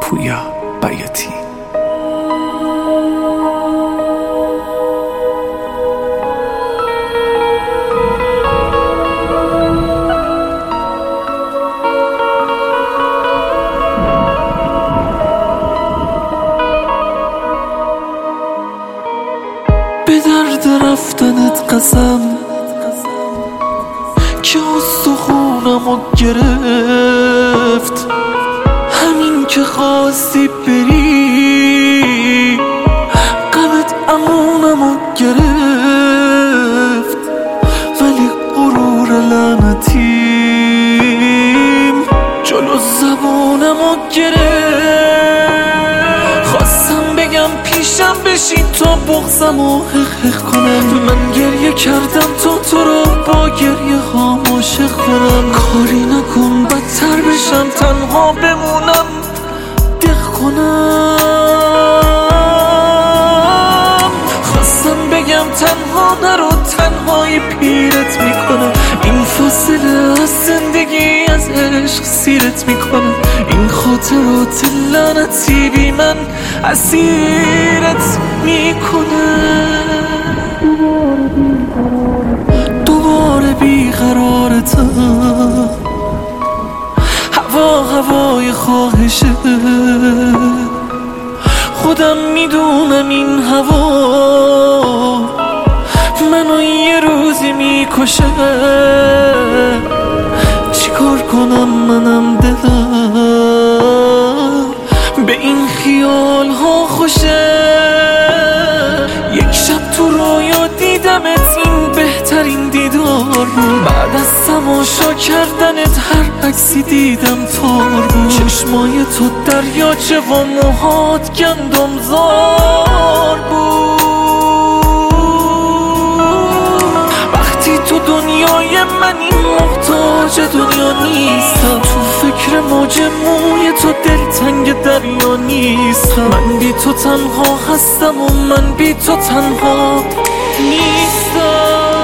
پویا بیاتی. به درد رفتنت قسم که استخونمو گرفت، همین که خواستی بری غمت امونمو گرفت، ولی غرور لعنتیم جلو زبونمو گرفت. خواستم بگم پیشم بشین تا بغضمو حق کنم، من گریه کردم تا تو رو با گریه خاموش کنم. کاری نکن بدتر بشم تنها بمونم دق کنم. خواستم بگم تنها نرو تنهایی پیرت میکنم، این فاصله از زندگی از عشق سیرت میکنم، این خاطرات لعنتی بی من اسیرت میکنم. دوباره بیقرارتم، هوای خواهشه، خودم میدونم این هوا منو یه روزی میکشه. چیکار کنم منم دلم به این خیال ها خوشه. یک شب تو رویا دیدمت، این بهترین دیدار بود، بعد از تماشا کردنت هر عکسی دیدم تار بود. چشمای تو دریاچه و موهات گندم زار بود. وقتی تو دنیای منی محتاج دنیا نیستم، تو فکر موج موی تو دلتنگ دریا نیستم. من بی تو تنها هستم و من بی تو تنها نیستم.